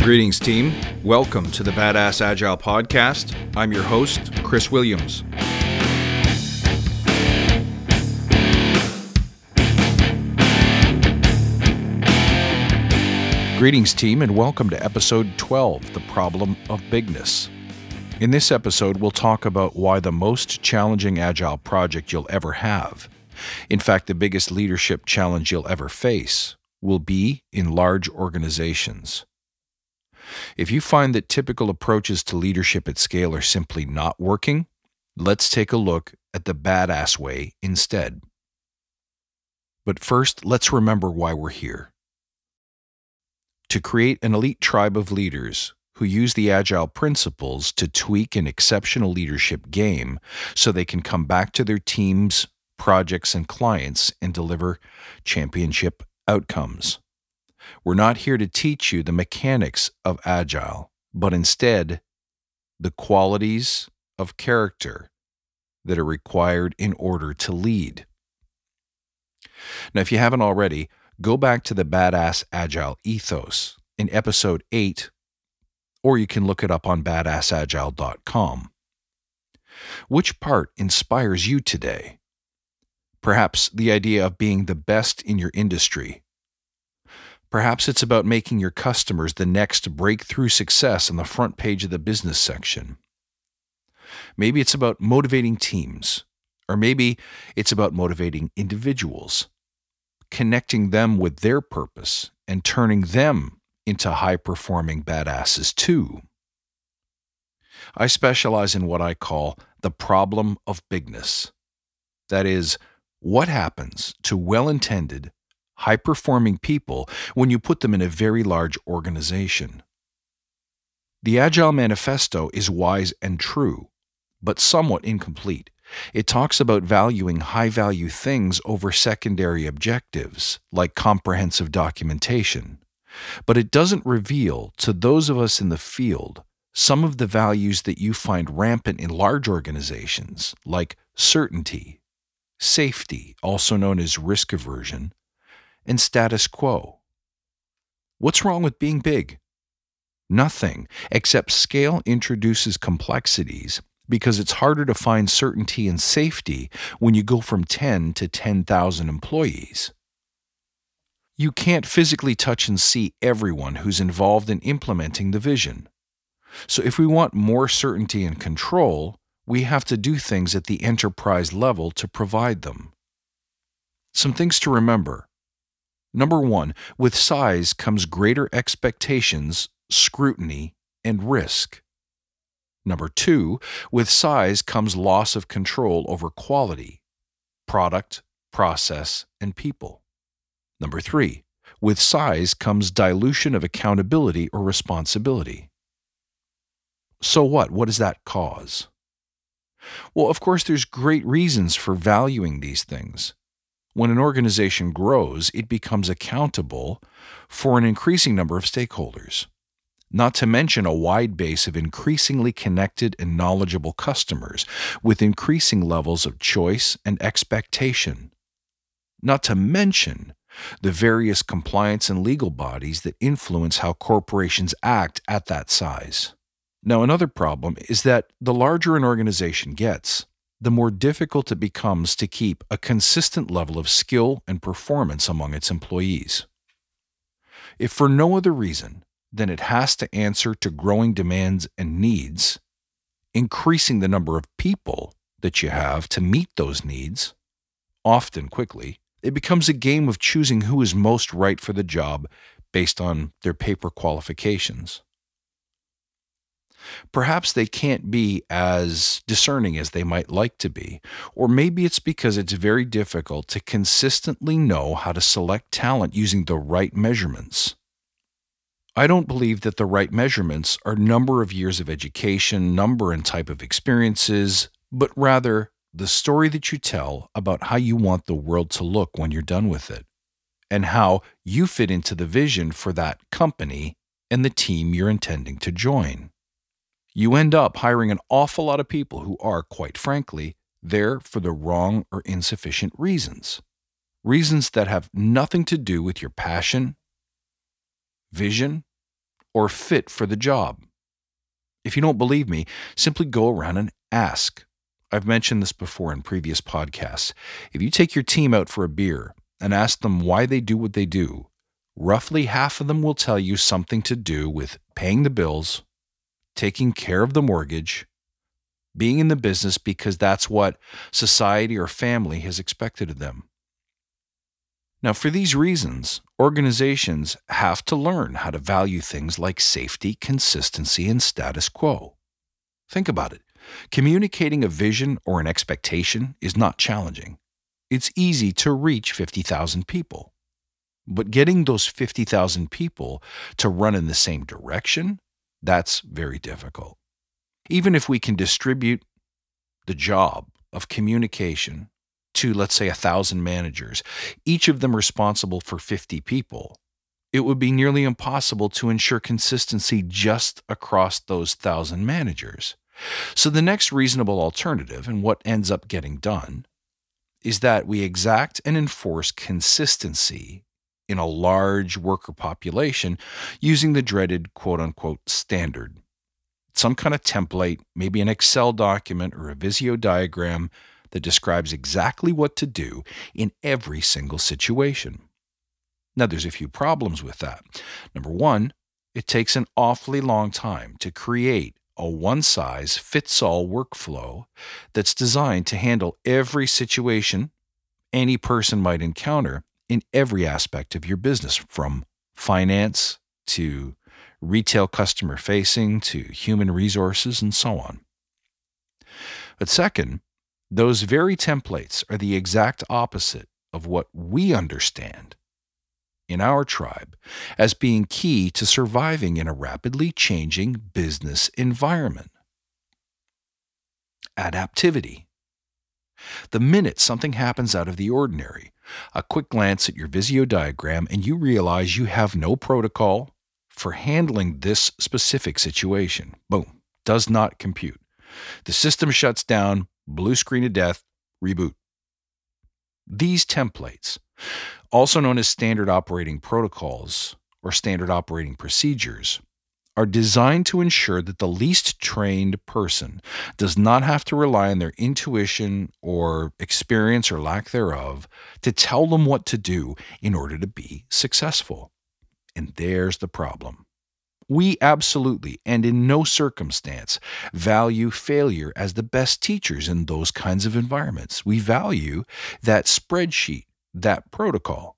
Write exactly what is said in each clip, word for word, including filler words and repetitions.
Greetings, team. Welcome to the Badass Agile Podcast. I'm your host, Chris Williams. Greetings, team, and welcome to episode twelve, The Problem of Bigness. In this episode, we'll talk about why the most challenging Agile project you'll ever have, in fact, the biggest leadership challenge you'll ever face, will be in large organizations. If you find that typical approaches to leadership at scale are simply not working, let's take a look at the badass way instead. But first, let's remember why we're here. To create an elite tribe of leaders who use the Agile principles to tweak an exceptional leadership game so they can come back to their teams, projects, and clients and deliver championship outcomes. We're not here to teach you the mechanics of Agile, but instead the qualities of character that are required in order to lead. Now, if you haven't already, go back to the Badass Agile Ethos in episode eight, or you can look it up on badass agile dot com. Which part inspires you today? Perhaps the idea of being the best in your industry. Perhaps it's about making your customers the next breakthrough success on the front page of the business section. Maybe it's about motivating teams, or maybe it's about motivating individuals, connecting them with their purpose and turning them into high-performing badasses too. I specialize in what I call the problem of bigness. That is, what happens to well-intended, high-performing people when you put them in a very large organization. The Agile Manifesto is wise and true, but somewhat incomplete. It talks about valuing high-value things over secondary objectives, like comprehensive documentation. But it doesn't reveal to those of us in the field some of the values that you find rampant in large organizations, like certainty, safety, also known as risk aversion, and status quo. What's wrong with being big? Nothing, except scale introduces complexities because it's harder to find certainty and safety when you go from ten to ten thousand employees. You can't physically touch and see everyone who's involved in implementing the vision. So if we want more certainty and control, we have to do things at the enterprise level to provide them. Some things to remember. Number one, with size comes greater expectations, scrutiny, and risk. Number two, with size comes loss of control over quality, product, process, and people. Number three, with size comes dilution of accountability or responsibility. So what? What does that cause? Well, of course, there's great reasons for valuing these things. When an organization grows, it becomes accountable for an increasing number of stakeholders, not to mention a wide base of increasingly connected and knowledgeable customers with increasing levels of choice and expectation, not to mention the various compliance and legal bodies that influence how corporations act at that size. Now, another problem is that the larger an organization gets, the more difficult it becomes to keep a consistent level of skill and performance among its employees. If for no other reason than it has to answer to growing demands and needs, increasing the number of people that you have to meet those needs, often quickly, it becomes a game of choosing who is most right for the job based on their paper qualifications. Perhaps they can't be as discerning as they might like to be, or maybe it's because it's very difficult to consistently know how to select talent using the right measurements. I don't believe that the right measurements are number of years of education, number and type of experiences, but rather the story that you tell about how you want the world to look when you're done with it, and how you fit into the vision for that company and the team you're intending to join. You end up hiring an awful lot of people who are, quite frankly, there for the wrong or insufficient reasons. Reasons that have nothing to do with your passion, vision, or fit for the job? If you don't believe me, simply go around and ask. I've mentioned this before in previous podcasts. If you take your team out for a beer and ask them why they do what they do, roughly half of them will tell you something to do with paying the bills, taking care of the mortgage, being in the business because that's what society or family has expected of them. Now, for these reasons, organizations have to learn how to value things like safety, consistency, and status quo. Think about it. Communicating a vision or an expectation is not challenging. It's easy to reach fifty thousand people. But getting those fifty thousand people to run in the same direction, that's very difficult. Even if we can distribute the job of communication to, let's say, a thousand managers, each of them responsible for fifty people, it would be nearly impossible to ensure consistency just across those thousand managers. So the next reasonable alternative, and what ends up getting done, is that we exact and enforce consistency in a large worker population using the dreaded quote-unquote standard. Some kind of template, maybe an Excel document or a Visio diagram that describes exactly what to do in every single situation. Now, there's a few problems with that. Number one, it takes an awfully long time to create a one-size-fits-all workflow that's designed to handle every situation any person might encounter in every aspect of your business, from finance to retail customer facing to human resources and so on. But second, those very templates are the exact opposite of what we understand in our tribe as being key to surviving in a rapidly changing business environment. Adaptivity. The minute something happens out of the ordinary, a quick glance at your Visio diagram and you realize you have no protocol for handling this specific situation. Boom. Does not compute. The system shuts down, blue screen of death, reboot. These templates, also known as standard operating protocols or standard operating procedures, are designed to ensure that the least trained person does not have to rely on their intuition or experience or lack thereof to tell them what to do in order to be successful. And there's the problem. We absolutely and in no circumstance value failure as the best teachers in those kinds of environments. We value that spreadsheet, that protocol.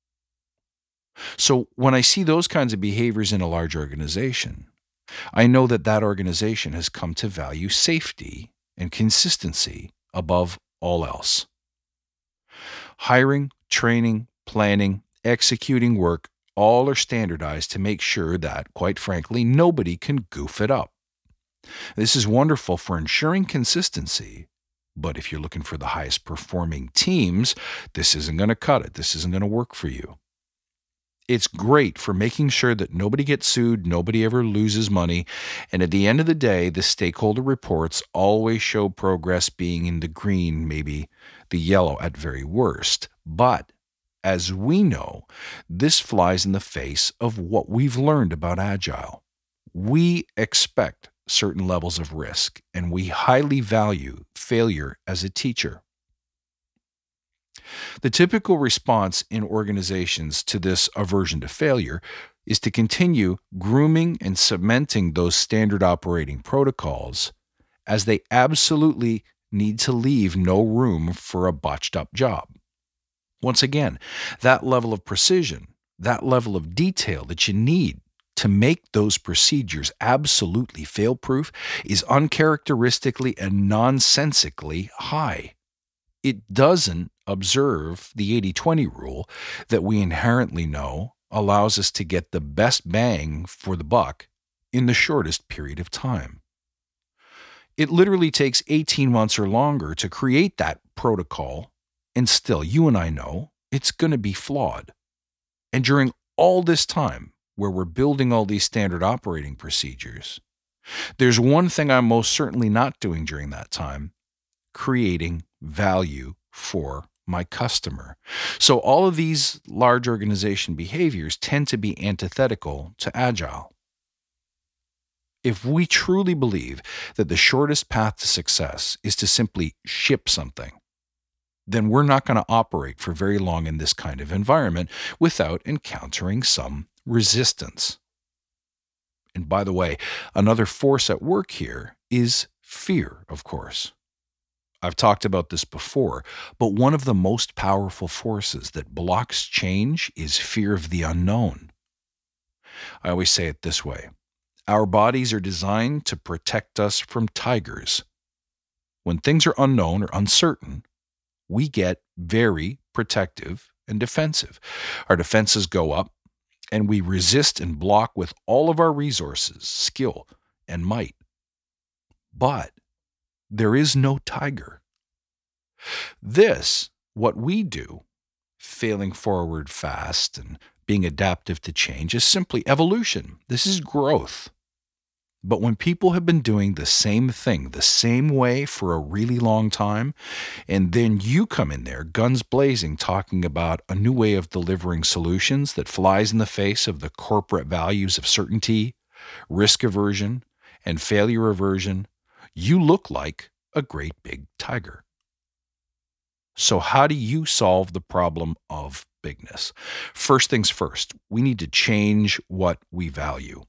So when I see those kinds of behaviors in a large organization, I know that that organization has come to value safety and consistency above all else. Hiring, training, planning, executing work, all are standardized to make sure that, quite frankly, nobody can goof it up. This is wonderful for ensuring consistency, but if you're looking for the highest performing teams, this isn't going to cut it. This isn't going to work for you. It's great for making sure that nobody gets sued, nobody ever loses money, and at the end of the day, the stakeholder reports always show progress being in the green, maybe the yellow at very worst. But as we know, this flies in the face of what we've learned about Agile. We expect certain levels of risk, and we highly value failure as a teacher. The typical response in organizations to this aversion to failure is to continue grooming and cementing those standard operating protocols, as they absolutely need to leave no room for a botched up job. Once again, that level of precision, that level of detail that you need to make those procedures absolutely fail-proof is uncharacteristically and nonsensically high. It doesn't observe the eighty twenty rule that we inherently know allows us to get the best bang for the buck in the shortest period of time. It literally takes eighteen months or longer to create that protocol, and still, you and I know it's going to be flawed. And during all this time, where we're building all these standard operating procedures, there's one thing I'm most certainly not doing during that time: creating value for my customer. So all of these large organization behaviors tend to be antithetical to Agile. If we truly believe that the shortest path to success is to simply ship something, then we're not going to operate for very long in this kind of environment without encountering some resistance. And by the way, another force at work here is fear, of course. I've talked about this before, but one of the most powerful forces that blocks change is fear of the unknown. I always say it this way. Our bodies are designed to protect us from tigers. When things are unknown or uncertain, we get very protective and defensive. Our defenses go up, and we resist and block with all of our resources, skill, and might. But there is no tiger. This, what we do, failing forward fast and being adaptive to change, is simply evolution. This is growth. But when people have been doing the same thing the same way for a really long time, and then you come in there, guns blazing, talking about a new way of delivering solutions that flies in the face of the corporate values of certainty, risk aversion, and failure aversion, you look like a great big tiger. So how do you solve the problem of bigness? First things first, we need to change what we value.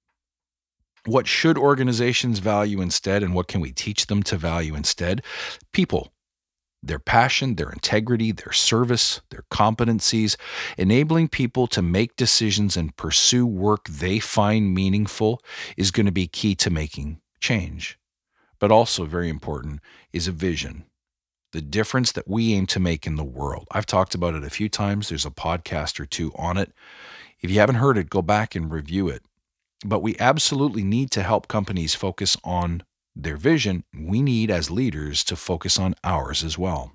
What should organizations value instead, and what can we teach them to value instead? People, their passion, their integrity, their service, their competencies, enabling people to make decisions and pursue work they find meaningful is going to be key to making change. But also very important is a vision, the difference that we aim to make in the world. I've talked about it a few times. There's a podcast or two on it. If you haven't heard it, go back and review it. But we absolutely need to help companies focus on their vision. We need, as leaders, to focus on ours as well.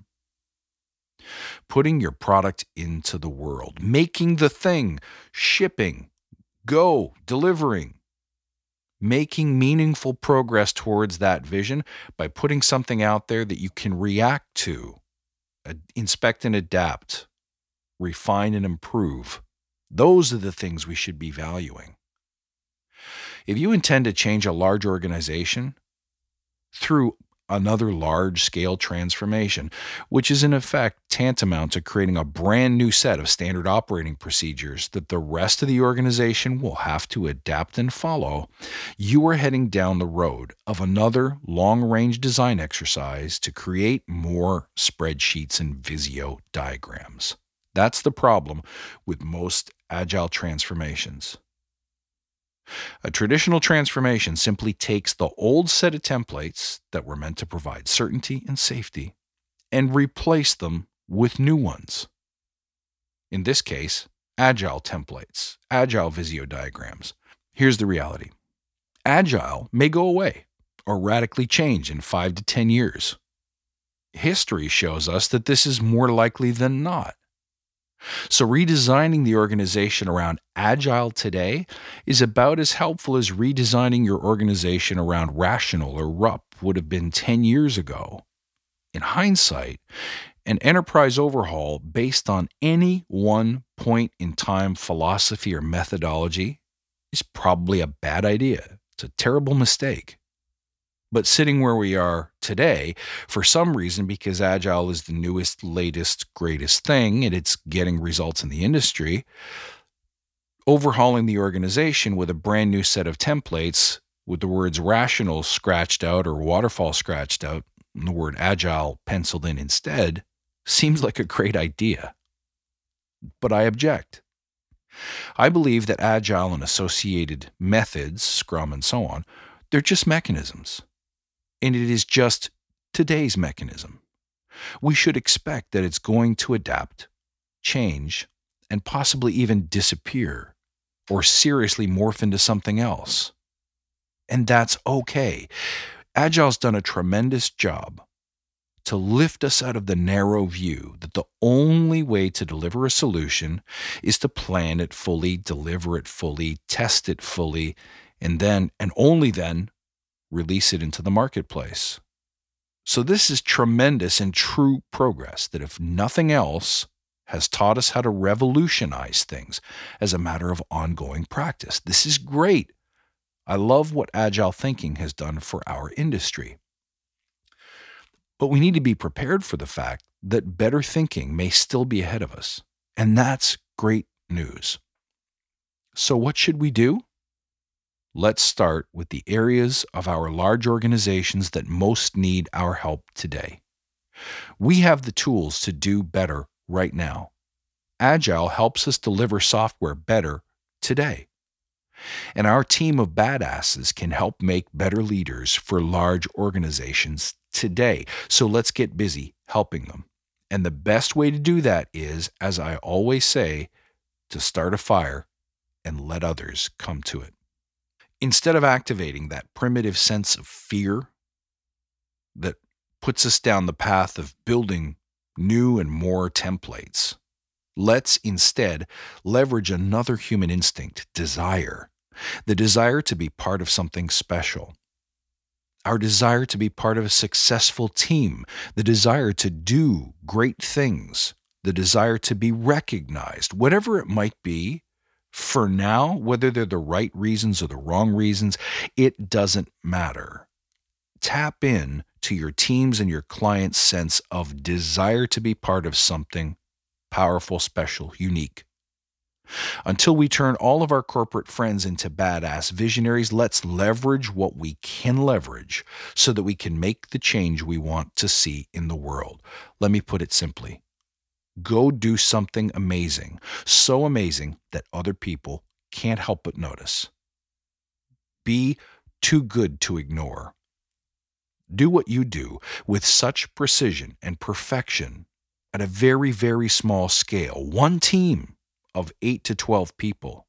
Putting your product into the world, making the thing, shipping, go, delivering, making meaningful progress towards that vision by putting something out there that you can react to, inspect and adapt, refine and improve. Those are the things we should be valuing. If you intend to change a large organization through another large-scale transformation, which is in effect tantamount to creating a brand new set of standard operating procedures that the rest of the organization will have to adapt and follow, you are heading down the road of another long-range design exercise to create more spreadsheets and Visio diagrams. That's the problem with most agile transformations. A traditional transformation simply takes the old set of templates that were meant to provide certainty and safety and replace them with new ones. In this case, agile templates, agile Visio diagrams. Here's the reality. Agile may go away or radically change in five to ten years. History shows us that this is more likely than not. So redesigning the organization around agile today is about as helpful as redesigning your organization around rational or R U P would have been ten years ago. In hindsight, an enterprise overhaul based on any one point in time philosophy or methodology is probably a bad idea. It's a terrible mistake. But sitting where we are today, for some reason, because Agile is the newest, latest, greatest thing, and it's getting results in the industry, overhauling the organization with a brand new set of templates with the words rational scratched out or waterfall scratched out and the word agile penciled in instead seems like a great idea. But I object. I believe that Agile and associated methods, Scrum and so on, they're just mechanisms. And it is just today's mechanism. We should expect that it's going to adapt, change, and possibly even disappear or seriously morph into something else. And that's okay. Agile's done a tremendous job to lift us out of the narrow view that the only way to deliver a solution is to plan it fully, deliver it fully, test it fully, and then, and only then, release it into the marketplace. So this is tremendous and true progress that, if nothing else, has taught us how to revolutionize things as a matter of ongoing practice. This is great. I love what agile thinking has done for our industry. But we need to be prepared for the fact that better thinking may still be ahead of us. And that's great news. So what should we do? Let's start with the areas of our large organizations that most need our help today. We have the tools to do better right now. Agile helps us deliver software better today. And our team of badasses can help make better leaders for large organizations today. So let's get busy helping them. And the best way to do that is, as I always say, to start a fire and let others come to it. Instead of activating that primitive sense of fear that puts us down the path of building new and more templates, let's instead leverage another human instinct, desire. The desire to be part of something special. Our desire to be part of a successful team. The desire to do great things. The desire to be recognized. Whatever it might be, for now, whether they're the right reasons or the wrong reasons, it doesn't matter. Tap in to your team's and your client's sense of desire to be part of something powerful, special, unique. Until we turn all of our corporate friends into badass visionaries, let's leverage what we can leverage so that we can make the change we want to see in the world. Let me put it simply. Go do something amazing, so amazing that other people can't help but notice. Be too good to ignore. Do what you do with such precision and perfection at a very, very small scale. One team of eight to twelve people.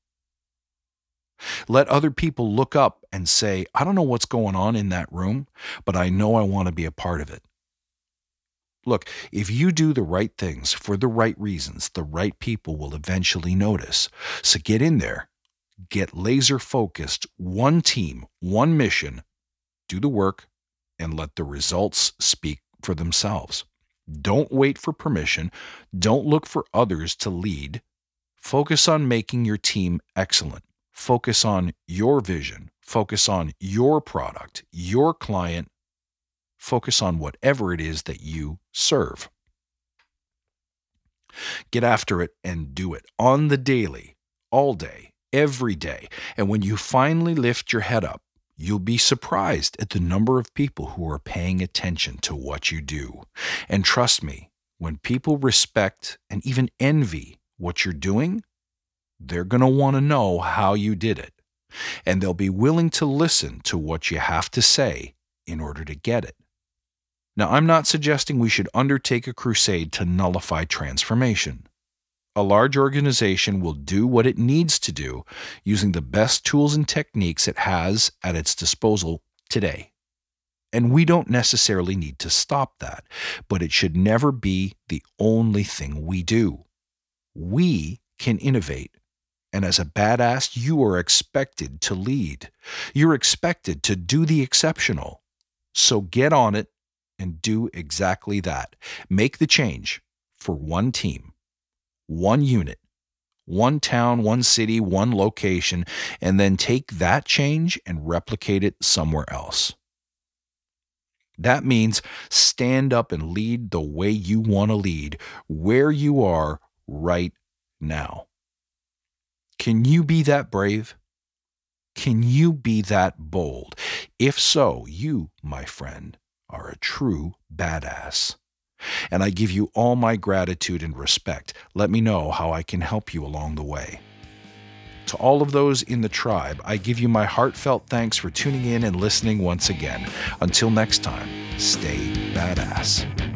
Let other people look up and say, I don't know what's going on in that room, but I know I want to be a part of it. Look, if you do the right things for the right reasons, the right people will eventually notice. So get in there, get laser focused, one team, one mission, do the work, and let the results speak for themselves. Don't wait for permission. Don't look for others to lead. Focus on making your team excellent. Focus on your vision. Focus on your product, your client. Focus on whatever it is that you serve. Get after it and do it on the daily, all day, every day. And when you finally lift your head up, you'll be surprised at the number of people who are paying attention to what you do. And trust me, when people respect and even envy what you're doing, they're going to want to know how you did it. And they'll be willing to listen to what you have to say in order to get it. Now, I'm not suggesting we should undertake a crusade to nullify transformation. A large organization will do what it needs to do using the best tools and techniques it has at its disposal today. And we don't necessarily need to stop that, but it should never be the only thing we do. We can innovate. And as a badass, you are expected to lead. You're expected to do the exceptional. So get on it and do exactly that. Make the change for one team, one unit, one town, one city, one location, and then take that change and replicate it somewhere else. That means stand up and lead the way you want to lead, where you are right now. Can you be that brave? Can you be that bold? If so, you, my friend, are a true badass. And I give you all my gratitude and respect. Let me know how I can help you along the way. To all of those in the tribe, I give you my heartfelt thanks for tuning in and listening once again. Until next time, stay badass.